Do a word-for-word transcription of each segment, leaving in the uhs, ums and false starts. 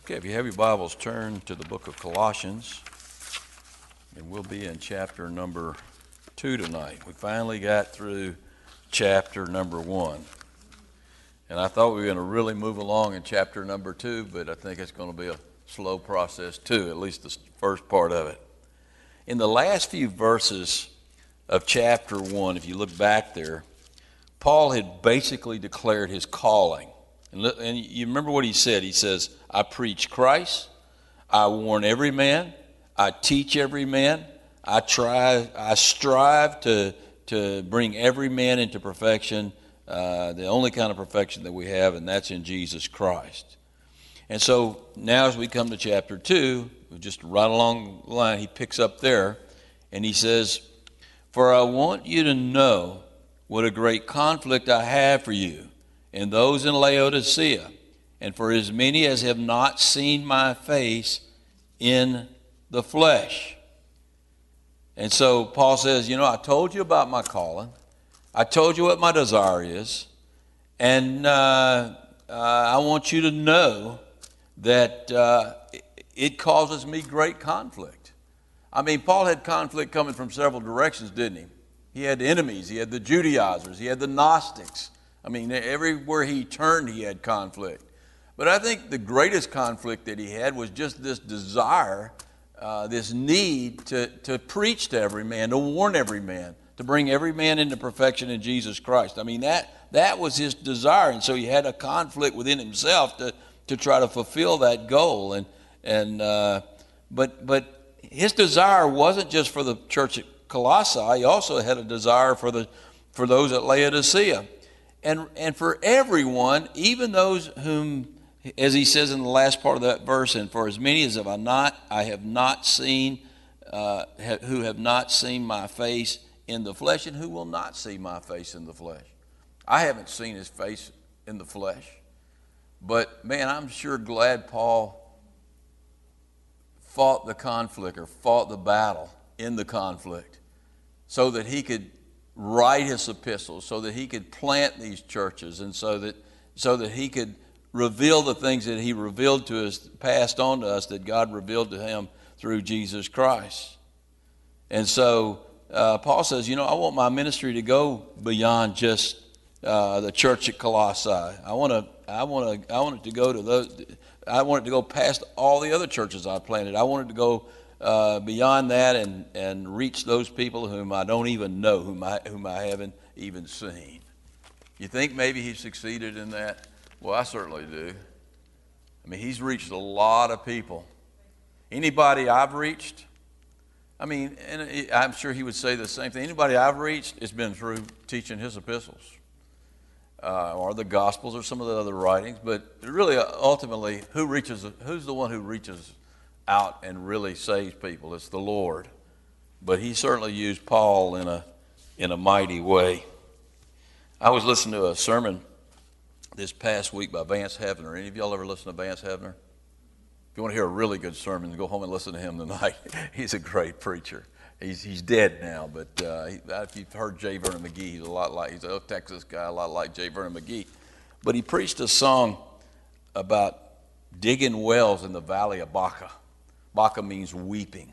Okay, if you have your Bibles, turn to the book of Colossians, and we'll be in chapter number two tonight. We finally got through chapter number one, and I thought we were going to really move along in chapter number two, but I think it's going to be a slow process too, at least the first part of it. In the last few verses of chapter one, if you look back there, Paul had basically declared his calling. And, and you remember what he said. He says, I preach Christ, I warn every man, I teach every man, I try, I strive to, to bring every man into perfection, uh, the only kind of perfection that we have, and that's in Jesus Christ. And so now as we come to chapter two, just right along the line, he picks up there, and he says, for I want you to know what a great conflict I have for you and those in Laodicea, and for as many as have not seen my face in the flesh. And so Paul says, you know, I told you about my calling. I told you what my desire is. And uh, uh, I want you to know that uh, it causes me great conflict. I mean, Paul had conflict coming from several directions, didn't he? He had enemies. He had the Judaizers. He had the Gnostics. I mean, everywhere he turned, he had conflict. But I think the greatest conflict that he had was just this desire, uh, this need to, to preach to every man, to warn every man, to bring every man into perfection in Jesus Christ. I mean, that that was his desire. And so he had a conflict within himself to, to try to fulfill that goal. And and uh, but but his desire wasn't just for the church at Colossae. He also had a desire for the for those at Laodicea. And and for everyone, even those whom, as he says in the last part of that verse, and for as many as have I not, I have not seen, uh, ha, who have not seen my face in the flesh, and who will not see my face in the flesh. I haven't seen his face in the flesh, but man, I'm sure glad Paul fought the conflict or fought the battle in the conflict, so that he could write his epistles, so that he could plant these churches, and so that so that he could reveal the things that he revealed to us, passed on to us, that God revealed to him through Jesus Christ. And so uh, Paul says, you know, I want my ministry to go beyond just uh, the church at Colossae. I want to, I want to, I want it to go to those. I want it to go past all the other churches I planted. I want it to go Uh, beyond that and, and reach those people whom I don't even know, whom I, whom I haven't even seen. You think maybe he succeeded in that? Well, I certainly do. I mean, he's reached a lot of people. Anybody I've reached, I mean, and I'm sure he would say the same thing. Anybody I've reached, it's been through teaching his epistles uh, or the Gospels or some of the other writings. But really, ultimately, who reaches? Who's the one who reaches out and really saves people? It's the Lord. But he certainly used Paul in a in a mighty way. I was listening to a sermon this past week by Vance Havner. Any of y'all ever listen to Vance Havner? If you want to hear a really good sermon, go home and listen to him tonight. He's a great preacher. He's he's dead now, but uh, he, if you've heard J. Vernon McGee, he's a lot like he's a Texas guy, a lot like J. Vernon McGee. But he preached a song about digging wells in the valley of Baca. Baca means weeping.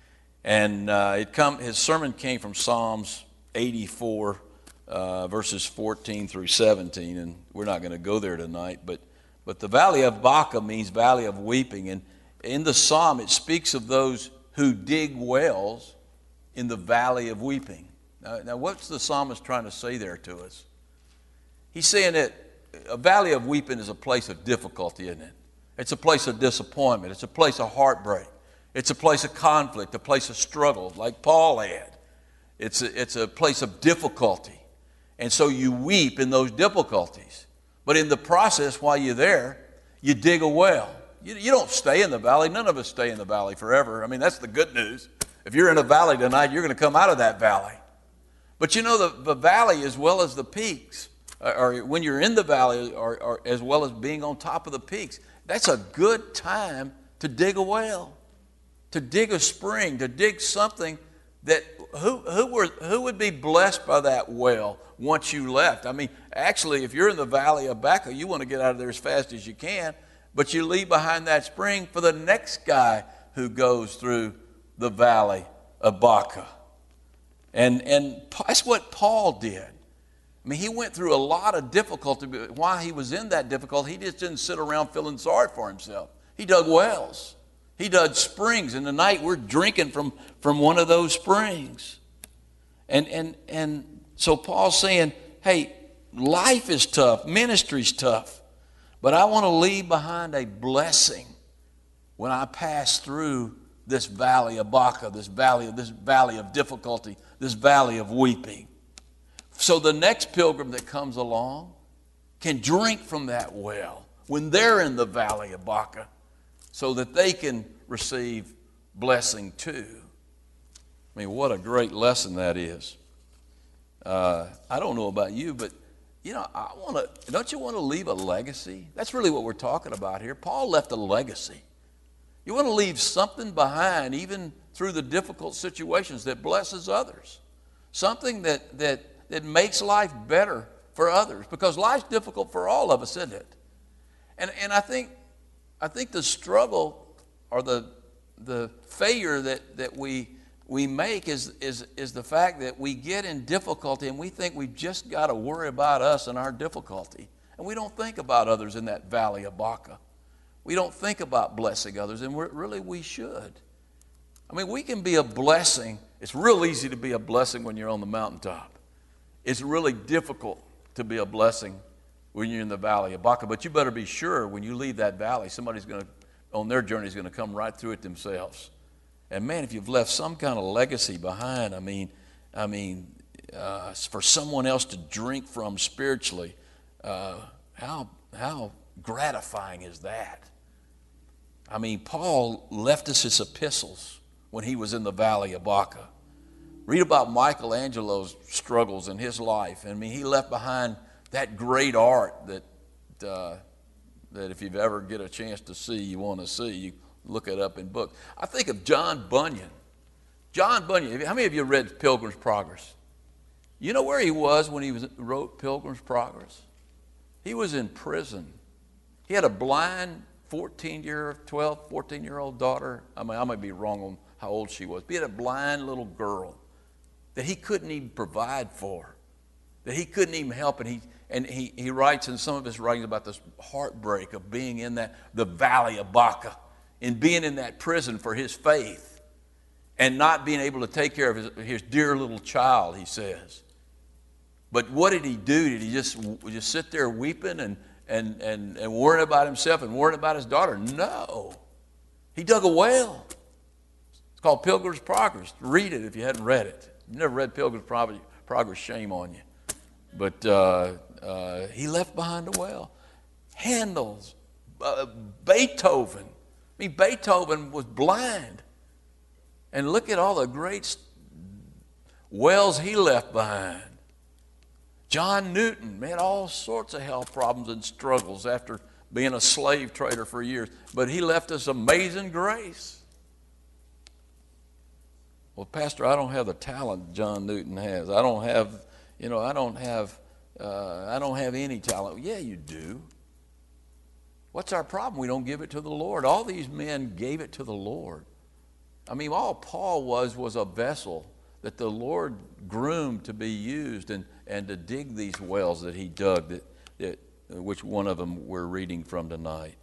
And uh, it come, his sermon came from Psalms eighty-four, uh, verses fourteen through seventeen, and we're not going to go there tonight, but, but the valley of Baca means valley of weeping, and in the psalm it speaks of those who dig wells in the valley of weeping. Now, now what's the psalmist trying to say there to us? He's saying that a valley of weeping is a place of difficulty, isn't it? It's a place of disappointment. It's a place of heartbreak. It's a place of conflict, a place of struggle, like Paul had. It's a, it's a place of difficulty. And so you weep in those difficulties. But in the process, while you're there, you dig a well. You, you don't stay in the valley. None of us stay in the valley forever. I mean, that's the good news. If you're in a valley tonight, you're going to come out of that valley. But you know, the, the valley as well as the peaks, or, or when you're in the valley, or, or as well as being on top of the peaks, that's a good time to dig a well, to dig a spring, to dig something that who who were who would be blessed by that well once you left. I mean, actually, if you're in the valley of Baca, you want to get out of there as fast as you can. but you leave behind that spring for the next guy who goes through the valley of Baca. And, and that's what Paul did. I mean, he went through a lot of difficulty, but while he was in that difficulty, he just didn't sit around feeling sorry for himself. He dug wells. He dug springs. And tonight we're drinking from, from one of those springs. And, and, and so Paul's saying, hey, life is tough, ministry's tough, but I want to leave behind a blessing when I pass through this valley of Baca, this valley of this valley of difficulty, this valley of weeping. So the next pilgrim that comes along can drink from that well when they're in the valley of Baca, so that they can receive blessing too. I mean, what a great lesson that is. Uh, I don't know about you, but you know, I want to. Don't you want to leave a legacy? That's really what we're talking about here. Paul left a legacy. You want to leave something behind, even through the difficult situations, that blesses others. Something that that that makes life better for others, because life's difficult for all of us, isn't it? And and I think I think the struggle or the the failure that that we we make is is is the fact that we get in difficulty and we think we've just got to worry about us and our difficulty, and we don't think about others in that valley of Baca. We don't think about blessing others, and we're, really we should. I mean, we can be a blessing. It's real easy to be a blessing when you're on the mountaintop. It's really difficult to be a blessing when you're in the valley of Baca, but you better be sure when you leave that valley, somebody's going to, on their journey, is going to come right through it themselves. And man, if you've left some kind of legacy behind, I mean, I mean, uh, for someone else to drink from spiritually, uh, how how gratifying is that? I mean, Paul left us his epistles when he was in the valley of Baca. Read about Michelangelo's struggles in his life. I mean, he left behind that great art that uh, that if you ever get a chance to see, you want to see. You look it up in books. I think of John Bunyan. John Bunyan. How many of you read Pilgrim's Progress? You know where he was when he was, wrote Pilgrim's Progress? He was in prison. He had a blind fourteen-year, twelve, fourteen-year-old daughter. I mean, I might be wrong on how old she was. But he had a blind little girl that he couldn't even provide for, that he couldn't even help. And he and he, he writes in some of his writings about this heartbreak of being in that the valley of Baca and being in that prison for his faith and not being able to take care of his, his dear little child, he says. But what did he do? Did he just, just sit there weeping and, and, and, and worrying about himself and worrying about his daughter? No. He dug a well. It's called Pilgrim's Progress. Read it if you hadn't read it. You never read Pilgrim's Progress, shame on you. But uh, uh, he left behind a well. Handel, uh, Beethoven. I mean, Beethoven was blind. And look at all the great wells he left behind. John Newton had all sorts of health problems and struggles after being a slave trader for years. But he left us amazing grace. Well, Pastor, I don't have the talent John Newton has. I don't have, you know, I don't have, uh, I don't have any talent. Yeah, you do. What's our problem? We don't give it to the Lord. All these men gave it to the Lord. I mean, all Paul was was a vessel that the Lord groomed to be used and, and to dig these wells that he dug, that, that which one of them we're reading from tonight.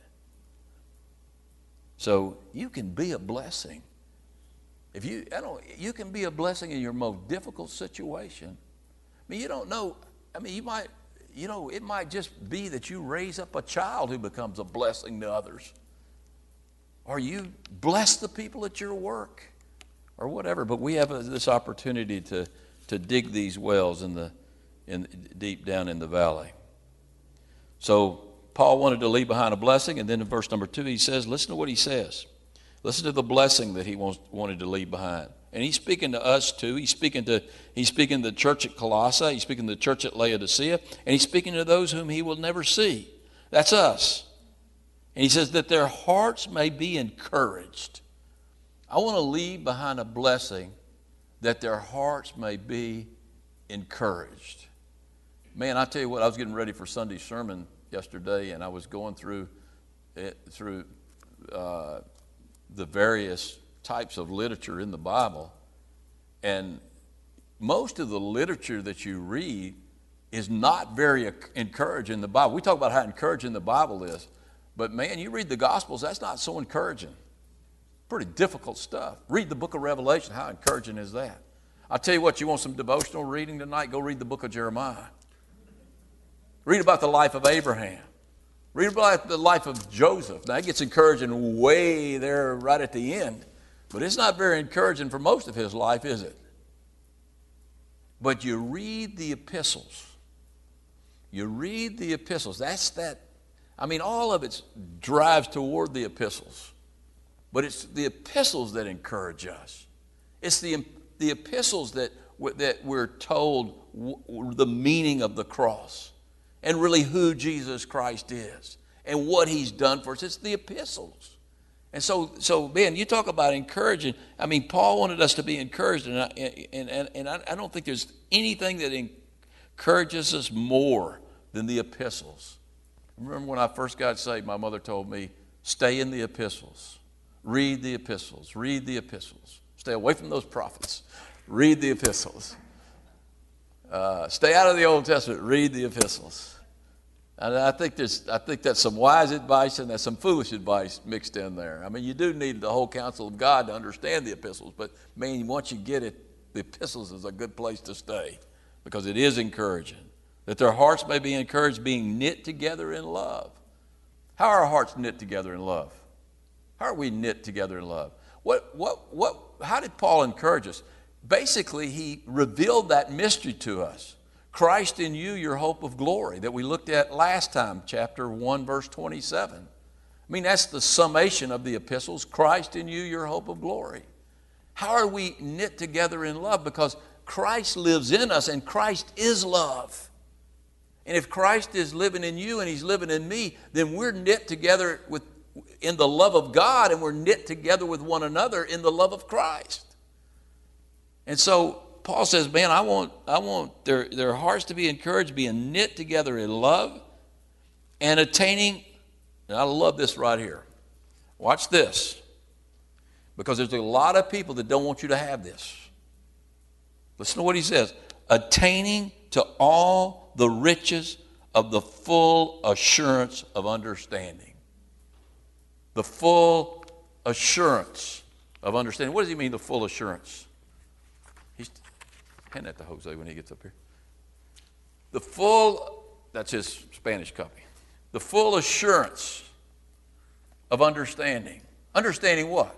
So you can be a blessing. If you, I don't, you can be a blessing in your most difficult situation. I mean, you don't know. I mean, you might, you know, it might just be that you raise up a child who becomes a blessing to others, or you bless the people at your work, or whatever. But we have a, this opportunity to to dig these wells in the in deep down in the valley. So Paul wanted to leave behind a blessing, and then in verse number two he says, listen to what he says. Listen to the blessing that he wants, wanted to leave behind. And he's speaking to us too. He's speaking to he's speaking to the church at Colossae. He's speaking to the church at Laodicea. And he's speaking to those whom he will never see. That's us. And he says that their hearts may be encouraged. I want to leave behind a blessing that their hearts may be encouraged. Man, I tell you what, I was getting ready for Sunday's sermon yesterday, and I was going through it, through uh, the various types of literature in the Bible, and most of the literature that you read is not very encouraging in the Bible. We talk about how encouraging the Bible is, but man, you read the Gospels, that's not so encouraging. Pretty difficult stuff. Read the book of Revelation. How encouraging is that? I'll tell you what, you want some devotional reading tonight? Go read the book of Jeremiah. Read about the life of Abraham. Read about the life of Joseph. Now, it gets encouraging way there right at the end, but it's not very encouraging for most of his life, is it? But you read the epistles. You read the epistles. That's that. I mean, all of it drives toward the epistles. But it's the epistles that encourage us. It's the, the epistles that, that we're told w- the meaning of the cross and really who Jesus Christ is and what he's done for us. It's the epistles. And so, so man, you talk about encouraging. I mean, Paul wanted us to be encouraged, and I, and, and, and I don't think there's anything that encourages us more than the epistles. I remember when I first got saved, my mother told me, stay in the epistles. Read the epistles. Read the epistles. Stay away from those prophets. Read the epistles. Uh, stay out of the Old Testament. Read the epistles. And I think there's, I think that's some wise advice and there's some foolish advice mixed in there. I mean, you do need the whole counsel of God to understand the epistles, but man, once you get it, the epistles is a good place to stay because it is encouraging. That their hearts may be encouraged, being knit together in love. How are our hearts knit together in love? How are we knit together in love? What, what, what, how did Paul encourage us? Basically, he revealed that mystery to us. Christ in you, your hope of glory, that we looked at last time, chapter one, verse twenty-seven. I mean, that's the summation of the epistles. Christ in you, your hope of glory. How are we knit together in love? Because Christ lives in us, and Christ is love. And if Christ is living in you and he's living in me, then we're knit together with, in the love of God, and we're knit together with one another in the love of Christ. And so Paul says, man, I want, I want their, their hearts to be encouraged, being knit together in love and attaining, and I love this right here. Watch this. Because there's a lot of people that don't want you to have this. Listen to what he says. Attaining to all the riches of the full assurance of understanding. The full assurance of understanding. What does he mean, the full assurance? He's hand that to Jose when he gets up here. The full, that's his Spanish copy. The full assurance of understanding. Understanding what?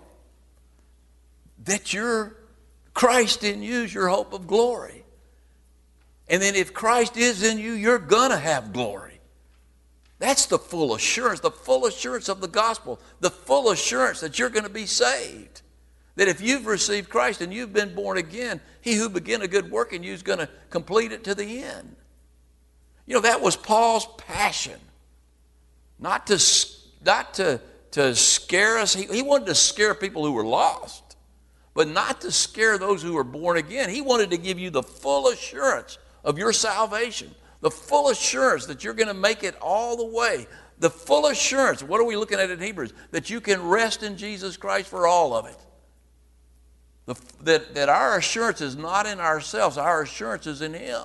That you're Christ in you is your hope of glory. And then if Christ is in you, you're going to have glory. That's the full assurance, the full assurance of the gospel, the full assurance that you're going to be saved. That if you've received Christ and you've been born again, he who began a good work in you is going to complete it to the end. You know, that was Paul's passion. Not to, not to, to scare us. He, he wanted to scare people who were lost, but not to scare those who were born again. He wanted to give you the full assurance of your salvation, the full assurance that you're going to make it all the way, the full assurance, what are we looking at in Hebrews? That you can rest in Jesus Christ for all of it. The, that, that our assurance is not in ourselves, our assurance is in him.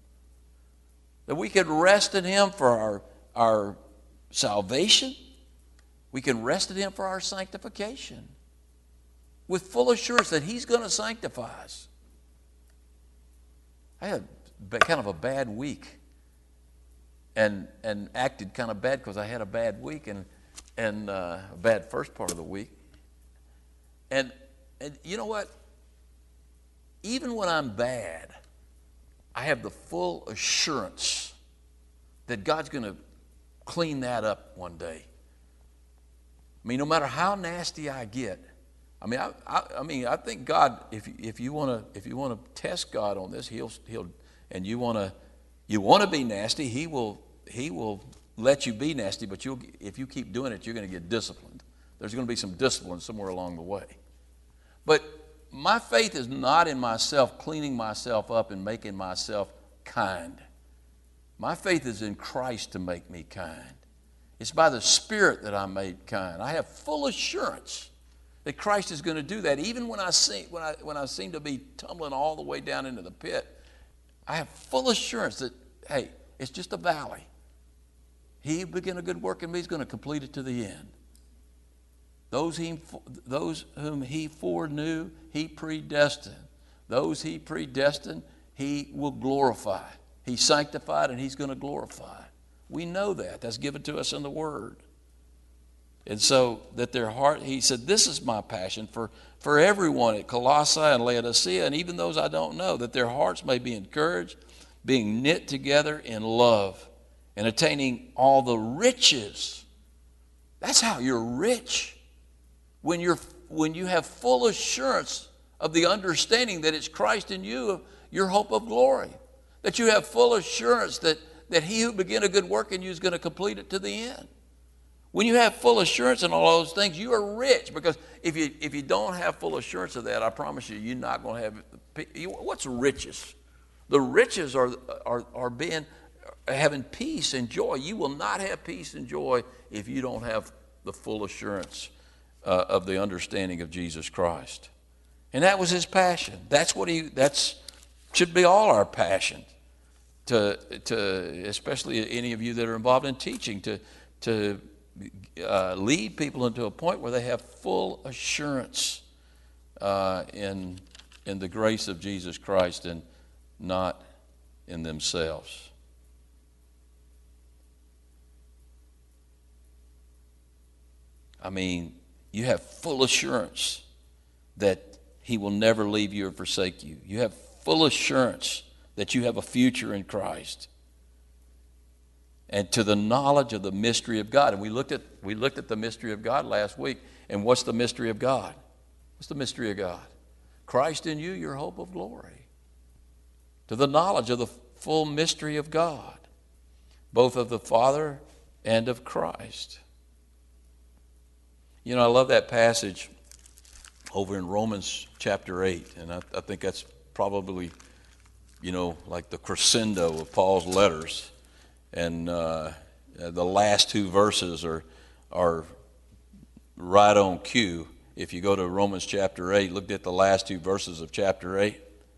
That we can rest in him for our, our salvation. We can rest in him for our sanctification. With full assurance that he's going to sanctify us. I had kind of a bad week. And, and acted kind of bad because I had a bad week and, and uh, a bad first part of the week. And And you know what? Even when I'm bad, I have the full assurance that God's going to clean that up one day. I mean, no matter how nasty I get, I mean, I, I, I mean, I think God, if if you want to, if you want to test God on this, he'll he'll, and you want to, you want to be nasty, he will he will let you be nasty, but you'll if you keep doing it, you're going to get disciplined. There's going to be some discipline somewhere along the way. But my faith is not in myself, cleaning myself up and making myself kind. My faith is in Christ to make me kind. It's by the Spirit that I'm made kind. I have full assurance that Christ is going to do that. Even when I, see, when, I, when I seem to be tumbling all the way down into the pit, I have full assurance that, hey, it's just a valley. He who began a good work in me is going to complete it to the end. Those, he, those whom he foreknew, he predestined. Those he predestined, he will glorify. He sanctified and he's going to glorify. We know that. That's given to us in the Word. And so that their heart, he said, this is my passion for, for everyone at Colossae and Laodicea, and even those I don't know, that their hearts may be encouraged, being knit together in love, and attaining all the riches. That's how you're rich. When you're when you have full assurance of the understanding that it's Christ in you, your hope of glory. That you have full assurance that, that he who began a good work in you is going to complete it to the end. When you have full assurance in all those things, you are rich. Because if you if you don't have full assurance of that, I promise you, you're not going to have. What's riches? The riches are are are being having peace and joy. You will not have peace and joy if you don't have the full assurance uh, of the understanding of Jesus Christ. And that was his passion. That's what he. That's should be all our passion. To to especially any of you that are involved in teaching, to to uh, lead people into a point where they have full assurance uh, in in the grace of Jesus Christ and not in themselves. I mean, you have full assurance that he will never leave you or forsake you. You have full assurance that you have a future in Christ. And to the knowledge of the mystery of God. And we looked at we looked at the mystery of God last week. And what's the mystery of God? What's the mystery of God? Christ in you, your hope of glory. To the knowledge of the full mystery of God, both of the Father and of Christ. You know, I love that passage over in Romans chapter eight. And I, I think that's probably, you know, like the crescendo of Paul's letters. And uh, the last two verses are are right on cue. If you go to Romans chapter eight, look at the last two verses of chapter eight.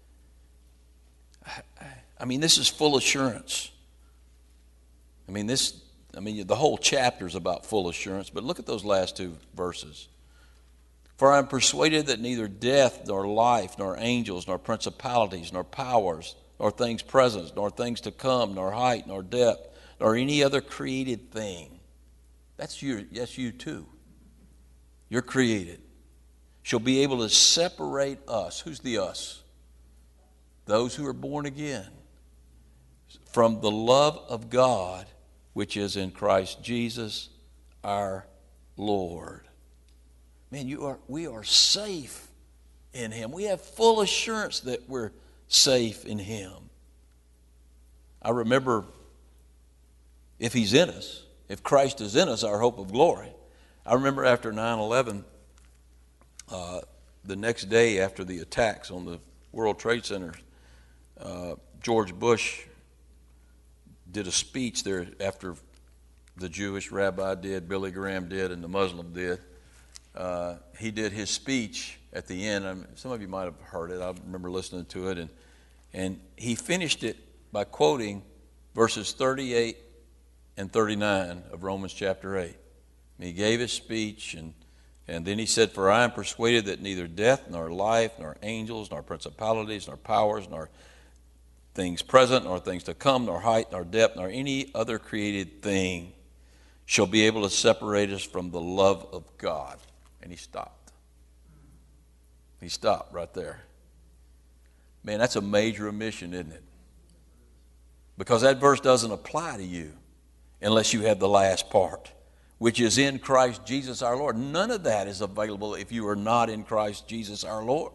I mean, this is full assurance. I mean, this. I mean, the whole chapter is about full assurance. But look at those last two verses. For I am persuaded that neither death, nor life, nor angels, nor principalities, nor powers, nor things present, nor things to come, nor height, nor depth, nor any other created thing. That's you, that's you too. You're created. Shall be able to separate us. Who's the us? Those who are born again. From the love of God, which is in Christ Jesus our Lord. Man, you are we are safe in him. We have full assurance that we're safe in him. I remember, if he's in us, if Christ is in us, our hope of glory. I remember after nine eleven, uh, the next day after the attacks on the World Trade Center, uh, George Bush did a speech there after the Jewish rabbi did, Billy Graham did, and the Muslim did. Uh, he did his speech at the end. I mean, some of you might have heard it. I remember listening to it. And, and he finished it by quoting verses thirty-eight and thirty-nine of Romans chapter eight. And he gave his speech, and, and then he said, For I am persuaded that neither death, nor life, nor angels, nor principalities, nor powers, nor things present, nor things to come, nor height, nor depth, nor any other created thing shall be able to separate us from the love of God. And he stopped. He stopped right there. Man, that's a major omission, isn't it? Because that verse doesn't apply to you unless you have the last part, which is in Christ Jesus our Lord. None of that is available if you are not in Christ Jesus our Lord.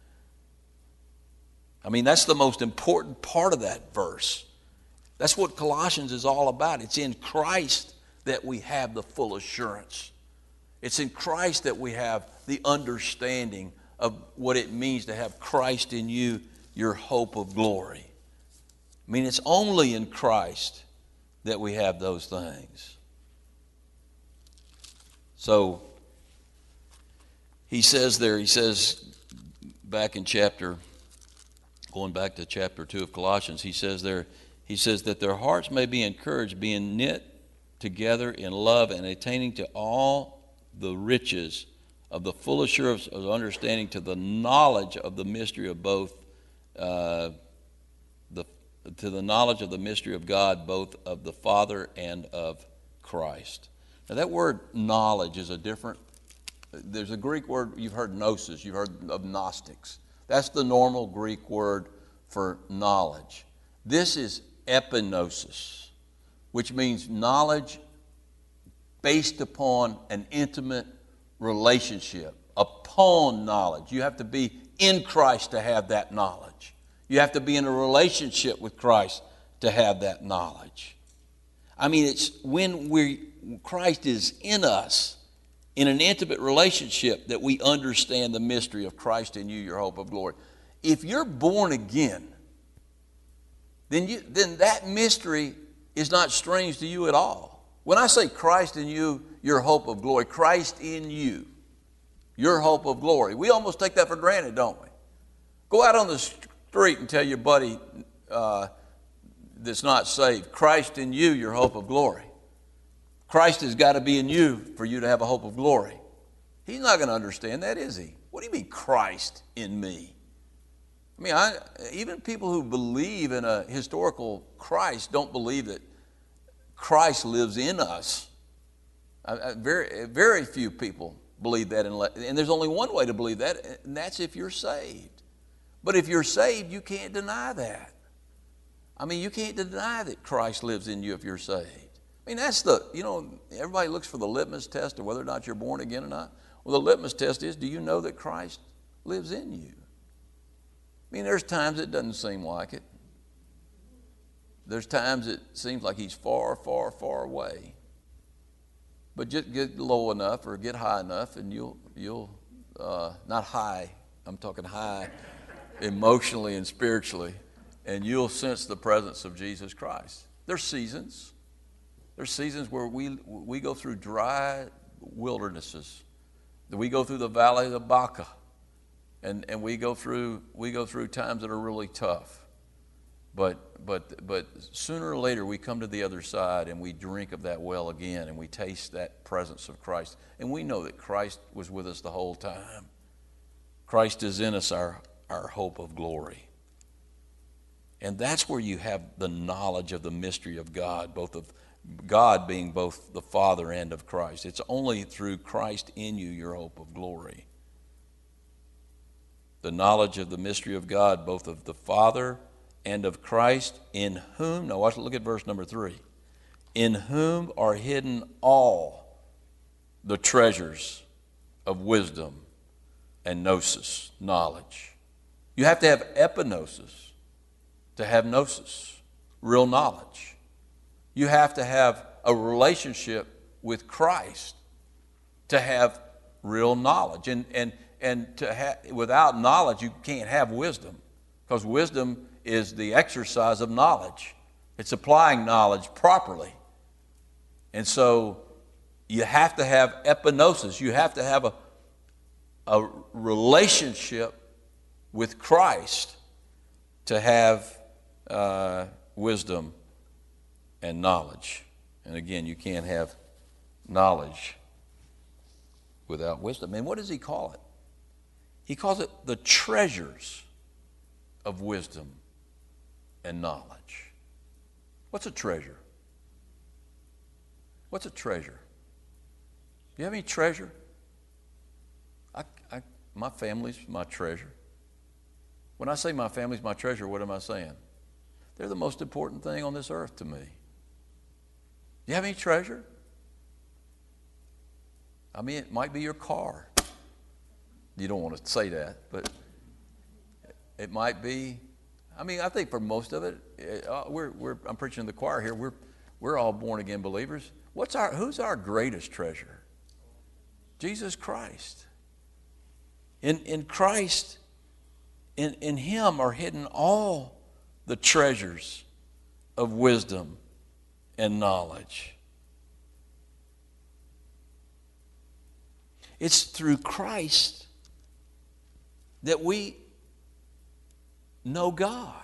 I mean, that's the most important part of that verse. That's what Colossians is all about. It's in Christ that we have the full assurance. It's in Christ that we have the understanding of what it means to have Christ in you, your hope of glory. I mean, it's only in Christ that we have those things. So he says there, he says back in chapter, going back to chapter two of Colossians, he says there, he says that their hearts may be encouraged, being knit together in love and attaining to all the riches of the full assurance of understanding, to the knowledge of the mystery of both, uh, the to the knowledge of the mystery of God, both of the Father and of Christ. Now that word knowledge is a different, there's a Greek word, you've heard gnosis, you've heard of Gnostics. That's the normal Greek word for knowledge. This is epignosis, which means knowledge based upon an intimate relationship, upon knowledge. You have to be in Christ to have that knowledge. You have to be in a relationship with Christ to have that knowledge. I mean, it's when we Christ is in us, in an intimate relationship, that we understand the mystery of Christ in you, your hope of glory. If you're born again, then you then that mystery is not strange to you at all. When I say Christ in you, your hope of glory, Christ in you, your hope of glory, we almost take that for granted, don't we? Go out on the street and tell your buddy uh, that's not saved, Christ in you, your hope of glory. Christ has got to be in you for you to have a hope of glory. He's not going to understand that, is he? What do you mean, Christ in me? I mean, I, even people who believe in a historical Christ don't believe that Christ lives in us. I, I, very, very few people believe that, unless, and there's only one way to believe that, and that's if you're saved. But if you're saved, you can't deny that. I mean, you can't deny that Christ lives in you if you're saved. I mean, that's the, you know, everybody looks for the litmus test of whether or not you're born again or not. Well, the litmus test is, do you know that Christ lives in you? I mean, there's times it doesn't seem like it. There's times it seems like he's far, far, far away. But just get low enough or get high enough and you'll, you'll uh, not high, I'm talking high emotionally and spiritually, and you'll sense the presence of Jesus Christ. There's seasons. There's seasons where we we go through dry wildernesses. We go through the valley of Baca, and, and we go through we go through times that are really tough. But but but sooner or later we come to the other side and we drink of that well again, and we taste that presence of Christ, and we know that Christ was with us the whole time. Christ is in us, our our hope of glory. And that's where you have the knowledge of the mystery of God, both of God being both the Father and of Christ. It's only through Christ in you, your hope of glory. The knowledge of the mystery of God, both of the Father and of Christ, in whom, now watch, look at verse number three, in whom are hidden all the treasures of wisdom and gnosis, knowledge. You have to have epignosis to have gnosis, real knowledge. You have to have a relationship with Christ to have real knowledge. And, and, and to ha- without knowledge, you can't have wisdom, because wisdom is the exercise of knowledge. It's applying knowledge properly. And so you have to have epignosis. You have to have a, a relationship with Christ to have uh, wisdom and knowledge. And again, you can't have knowledge without wisdom. And what does he call it? He calls it the treasures of wisdom and knowledge. What's a treasure? What's a treasure? Do you have any treasure? I, I, my family's my treasure. When I say my family's my treasure, what am I saying? They're the most important thing on this earth to me. Do you have any treasure? I mean, it might be your car. You don't want to say that, but it might be. I mean, I think for most of it, uh, we're, we're, I'm preaching in the choir here. We're, we're all born again believers. What's our, who's our greatest treasure? Jesus Christ. In, in Christ, in, in Him are hidden all the treasures of wisdom and knowledge. It's through Christ that we know God.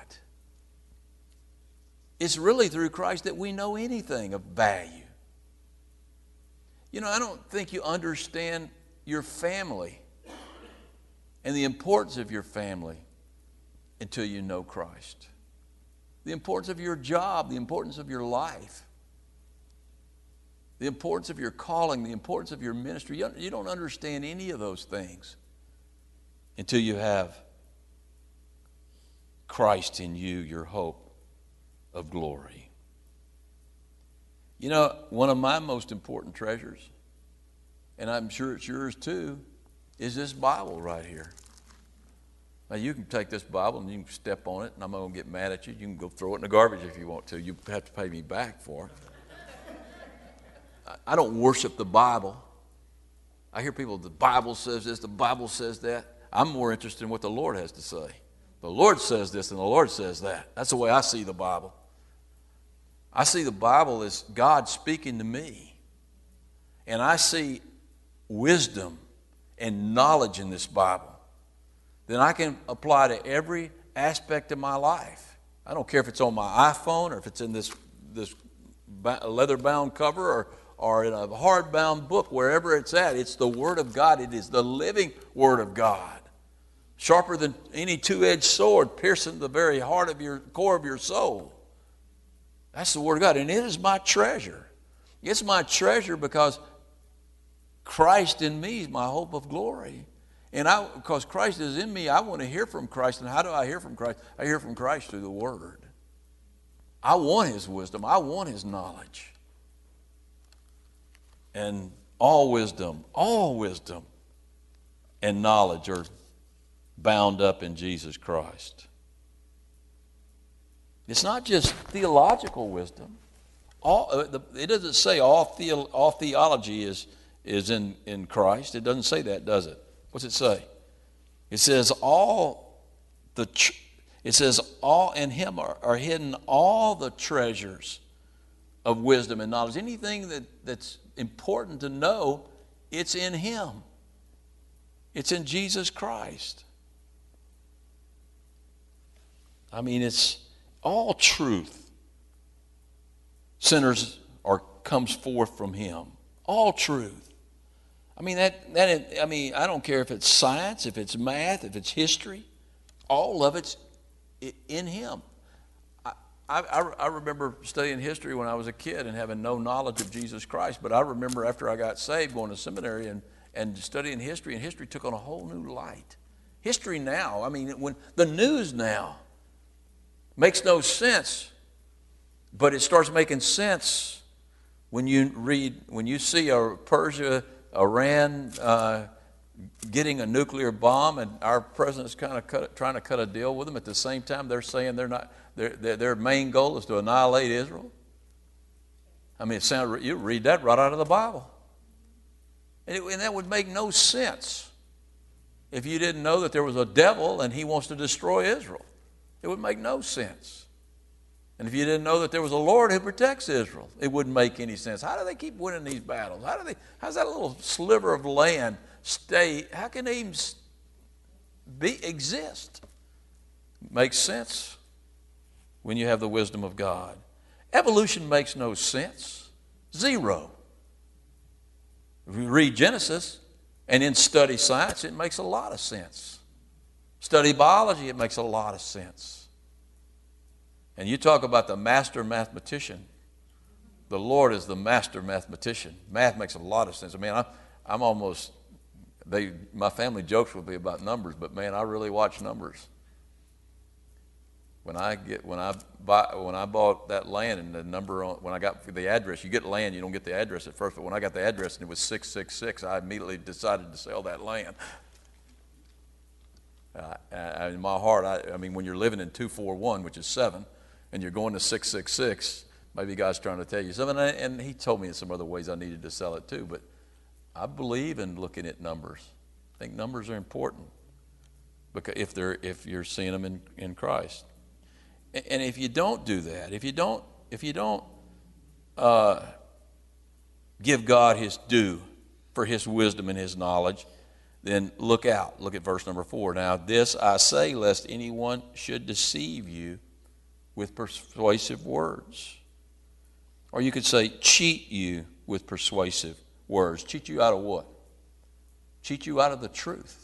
It's really through Christ that we know anything of value. You know, I don't think you understand your family and the importance of your family until you know Christ. The importance of your job, the importance of your life, the importance of your calling, the importance of your ministry. You don't understand any of those things until you have Christ in you, your hope of glory. You know, one of my most important treasures, and I'm sure it's yours too, is this Bible right here. Now, you can take this Bible and you can step on it, and I'm not going to get mad at you. You can go throw it in the garbage if you want to. You have to pay me back for it. I don't worship the Bible. I hear people, the Bible says this, the Bible says that. I'm more interested in what the Lord has to say. The Lord says this and the Lord says that. That's the way I see the Bible. I see the Bible as God speaking to me. And I see wisdom and knowledge in this Bible. Then I can apply to every aspect of my life. I don't care if it's on my iPhone or if it's in this, this leather-bound cover or or in a hardbound book, wherever it's at. It's the Word of God. It is the living Word of God. Sharper than any two-edged sword, piercing the very heart of your core of your soul. That's the Word of God, and it is my treasure. It's my treasure because Christ in me is my hope of glory. And I, because Christ is in me, I want to hear from Christ. And how do I hear from Christ? I hear from Christ through the Word. I want His wisdom. I want His knowledge. And all wisdom, all wisdom and knowledge are bound up in Jesus Christ. It's not just theological wisdom. All, uh, the, it doesn't say all, theo, all theology is, is in, in Christ. It doesn't say that, does it? What's it say? It says all the tr- it says all in Him are, are hidden all the treasures of wisdom and knowledge. Anything that, that's important to know, it's in Him. It's in Jesus Christ. I mean, it's all truth centers or comes forth from Him. All truth. I mean, that, that, I mean, I don't care if it's science, if it's math, if it's history, all of it's in Him. I, I, I remember studying history when I was a kid and having no knowledge of Jesus Christ, but I remember after I got saved going to seminary and, and studying history, and history took on a whole new light. History now, I mean, when the news now makes no sense, but it starts making sense when you read, when you see a Persia, Iran uh, getting a nuclear bomb, and our president's kind of cut, trying to cut a deal with them. At the same time, they're saying they're not. Their, their main goal is to annihilate Israel. I mean, it sounds, you read that right out of the Bible. And, it, and that would make no sense if you didn't know that there was a devil and he wants to destroy Israel. It would make no sense. And if you didn't know that there was a Lord who protects Israel, it wouldn't make any sense. How do they keep winning these battles? How do they? How's that little sliver of land stay? How can they even be, exist? Makes sense when you have the wisdom of God. Evolution makes no sense. Zero. If you read Genesis and then study science, it makes a lot of sense. Study biology, it makes a lot of sense. And you talk about the master mathematician. The Lord is the master mathematician. Math makes a lot of sense. I mean, I'm, I'm almost, they, my family jokes with me about numbers, but man, I really watch numbers. When I get when I buy when I bought that land and the number on when I got the address, you get land, you don't get the address at first, but when I got the address and it was six six six, I immediately decided to sell that land. Uh, I, in my heart, I, I mean, when you're living in two four one, which is seven, and you're going to six six six, maybe God's trying to tell you something. And, I, and He told me in some other ways I needed to sell it too. But I believe in looking at numbers. I think numbers are important because if they're if you're seeing them in, in Christ. And if you don't do that, if you don't, if you don't uh, give God His due for his wisdom and his knowledge, then look out. Look at verse number four. Now, this I say, lest anyone should deceive you with persuasive words. Or you could say, cheat you with persuasive words. Cheat you out of what? Cheat you out of the truth.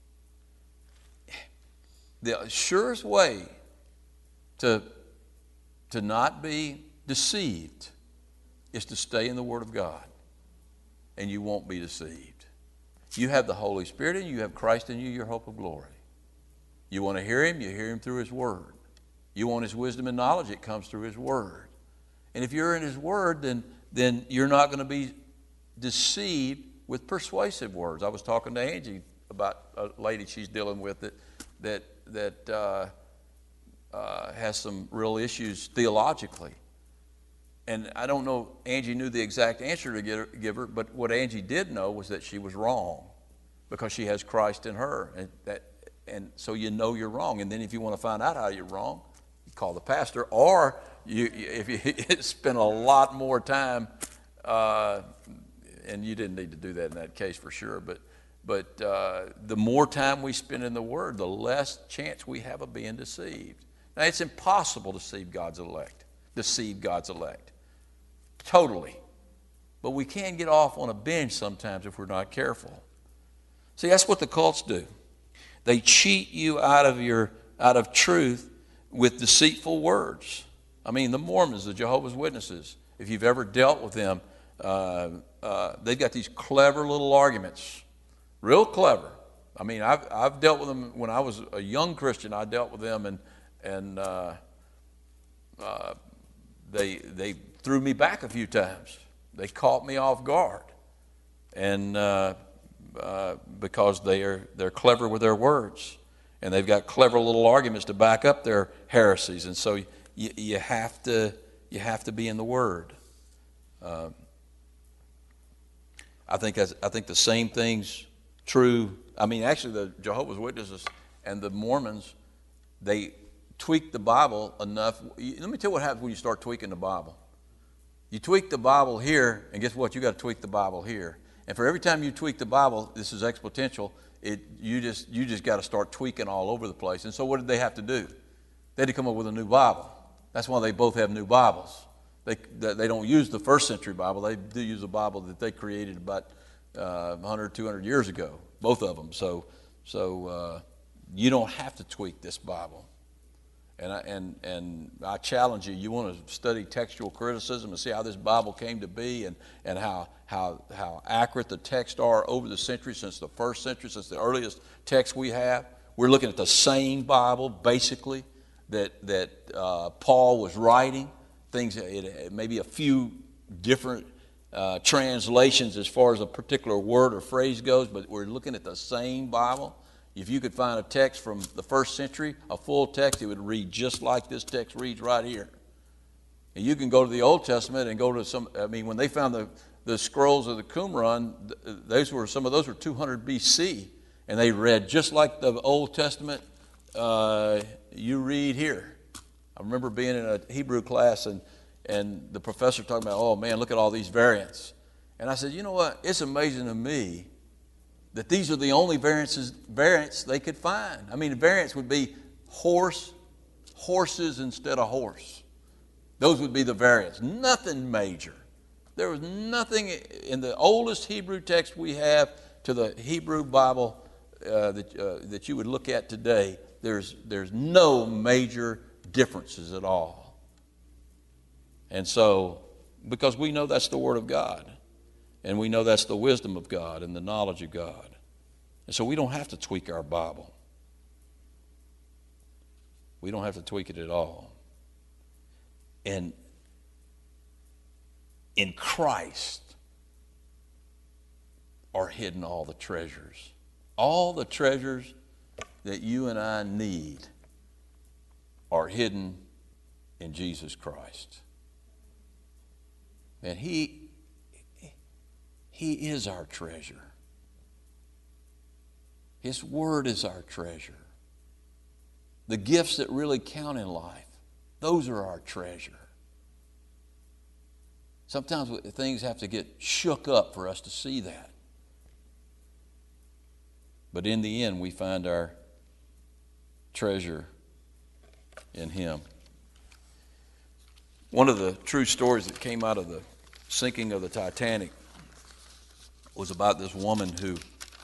The surest way to, to not be deceived is to stay in the Word of God, and you won't be deceived. You have the Holy Spirit in you, you have Christ in you, your hope of glory. You want to hear Him, you hear Him through His Word. You want His wisdom and knowledge, it comes through His Word. And if you're in His Word, then, then you're not going to be deceived with persuasive words. I was talking to Angie about a lady she's dealing with that that that uh, uh, has some real issues theologically. And I don't know, Angie knew the exact answer to give her, give her, but what Angie did know was that she was wrong because she has Christ in her. And, that, and so you know you're wrong. And then if you want to find out how you're wrong, you call the pastor, or you, if you spend a lot more time, uh, and you didn't need to do that in that case for sure, but But uh, the more time we spend in the Word, the less chance we have of being deceived. Now, it's impossible to deceive God's elect, deceive God's elect, totally. But we can get off on a binge sometimes if we're not careful. See, that's what the cults do. They cheat you out of your out of truth with deceitful words. I mean, the Mormons, the Jehovah's Witnesses, if you've ever dealt with them, uh, uh, they've got these clever little arguments. Real clever. I mean, I've I've dealt with them when I was a young Christian. I dealt with them, and and uh, uh, they they threw me back a few times. They caught me off guard, and uh, uh, because they are they're clever with their words, and they've got clever little arguments to back up their heresies, and so you you have to you have to be in the Word. Uh, I think as, I think the same things. True. I mean, actually, the Jehovah's Witnesses and the Mormons, they tweak the Bible enough. Let me tell you what happens when you start tweaking the Bible. You tweak the Bible here, and guess what? You got to tweak the Bible here. And for every time you tweak the Bible, this is exponential. It you just you just got to start tweaking all over the place. And so, what did they have to do? They had to come up with a new Bible. That's why they both have new Bibles. They they don't use the first century Bible. They do use a Bible that they created about Uh, one hundred, two hundred years ago, both of them. So, so uh, you don't have to tweak this Bible. And I, and and I challenge you. You want to study textual criticism and see how this Bible came to be, and and how how how accurate the texts are over the centuries, since the first century, since the earliest text we have. We're looking at the same Bible basically that that uh, Paul was writing. Things, it, maybe a few different Uh, translations as far as a particular word or phrase goes, but we're looking at the same Bible. If you could find a text from the first century, a full text, it would read just like this text reads right here. And you can go to the Old Testament and go to some, I mean, when they found the, the scrolls of the Qumran, those were, some of those were two hundred B C, and they read just like the Old Testament uh, you read here. I remember being in a Hebrew class, and And the professor talking about, oh man, look at all these variants. And I said, you know what? It's amazing to me that these are the only variances, variants they could find. I mean, the variants would be horse, horses instead of horse. Those would be the variants. Nothing major. There was nothing in the oldest Hebrew text we have to the Hebrew Bible uh, that uh, that you would look at today. There's there's no major differences at all. And so, because we know that's the Word of God, and we know that's the wisdom of God and the knowledge of God. And so we don't have to tweak our Bible. We don't have to tweak it at all. And in Christ are hidden all the treasures. All the treasures that you and I need are hidden in Jesus Christ. And he, he is our treasure. His Word is our treasure. The gifts that really count in life, those are our treasure. Sometimes things have to get shook up for us to see that. But in the end, we find our treasure in Him. One of the true stories that came out of the sinking of the Titanic was about this woman who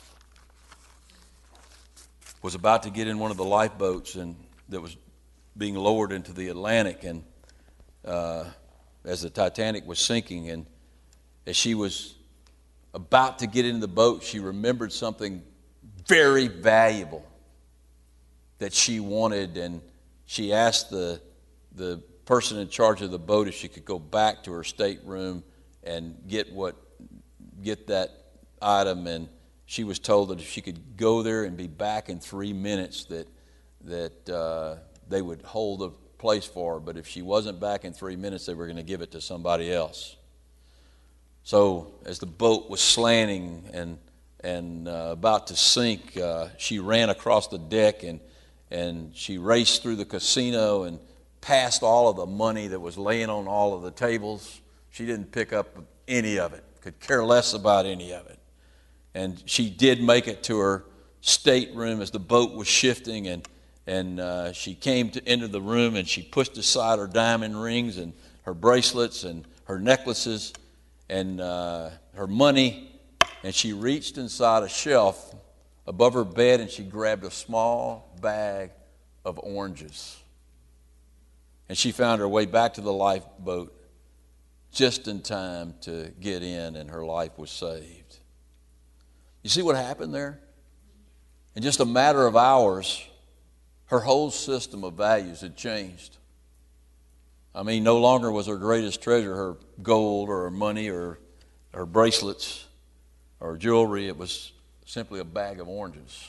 was about to get in one of the lifeboats and that was being lowered into the Atlantic, and uh, as the Titanic was sinking, and as she was about to get into the boat, she remembered something very valuable that she wanted, and she asked the the person in charge of the boat if she could go back to her stateroom and get what get that item, and she was told that if she could go there and be back in three minutes, that that uh, they would hold the place for her. But if she wasn't back in three minutes, they were going to give it to somebody else. So as the boat was slanting and and uh, about to sink, uh, she ran across the deck and and she raced through the casino and passed all of the money that was laying on all of the tables. She didn't pick up any of it, could care less about any of it. And she did make it to her stateroom as the boat was shifting, and and uh, she came to enter the room, and she pushed aside her diamond rings and her bracelets and her necklaces and uh, her money, and she reached inside a shelf above her bed, and she grabbed a small bag of oranges. And she found her way back to the lifeboat just in time to get in, and her life was saved. You see what happened there? In just a matter of hours, her whole system of values had changed. I mean, no longer was her greatest treasure her gold or her money or her bracelets or jewelry. It was simply a bag of oranges.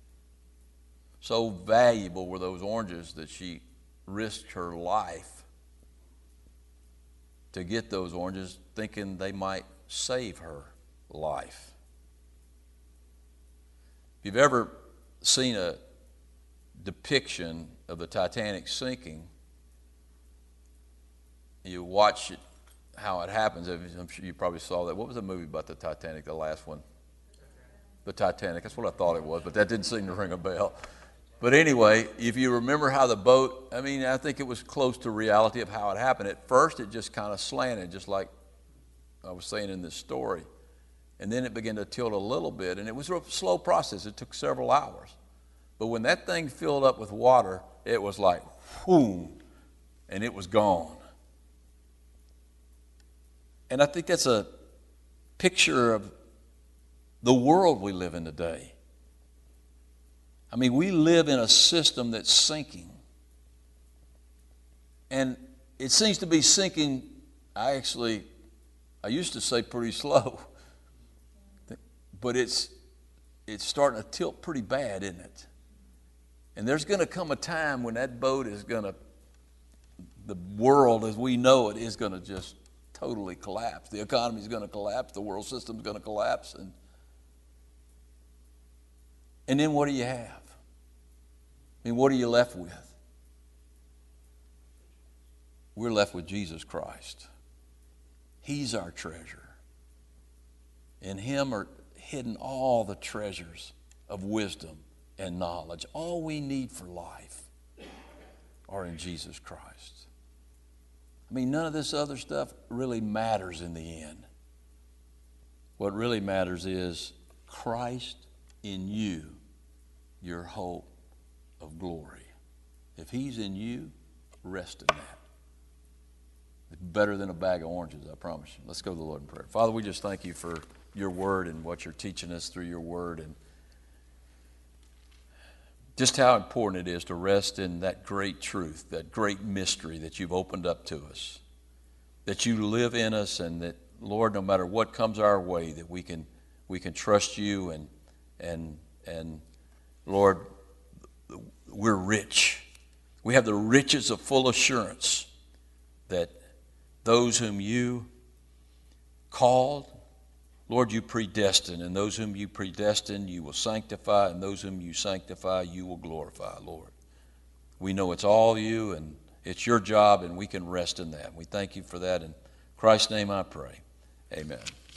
So valuable were those oranges that she risked her life to get those oranges, thinking they might save her life. If you've ever seen a depiction of the Titanic sinking, you watch it, how it happens. I'm sure you probably saw that. What was the movie about the Titanic, the last one? The Titanic. That's what I thought it was, but that didn't seem to ring a bell. But anyway, if you remember how the boat, I mean, I think it was close to reality of how it happened. At first, it just kind of slanted, just like I was saying in this story. And then it began to tilt a little bit, and it was a slow process. It took several hours. But when that thing filled up with water, it was like, whoom, and it was gone. And I think that's a picture of the world we live in today. I mean, we live in a system that's sinking. And it seems to be sinking, I actually, I used to say pretty slow. But it's it's starting to tilt pretty bad, isn't it? And there's going to come a time when that boat is going to, the world as we know it is going to just totally collapse. The economy is going to collapse. The world system is going to collapse. And, and then what do you have? I mean, what are you left with? We're left with Jesus Christ. He's our treasure. In Him are hidden all the treasures of wisdom and knowledge. All we need for life are in Jesus Christ. I mean, none of this other stuff really matters in the end. What really matters is Christ in you, your hope of glory. If He's in you, rest in that. It's better than a bag of oranges, I promise you. Let's go to the Lord in prayer. Father, we just thank You for Your word and what You're teaching us through Your word, and just how important it is to rest in that great truth, that great mystery that You've opened up to us, that You live in us, and that, Lord, no matter what comes our way, that we can we can trust You, and and and Lord, we're rich. We have the riches of full assurance that those whom You called, Lord, You predestined, and those whom You predestined, You will sanctify, and those whom You sanctify, You will glorify, Lord. We know it's all You, and it's Your job, and we can rest in that. We thank You for that. In Christ's name I pray. Amen.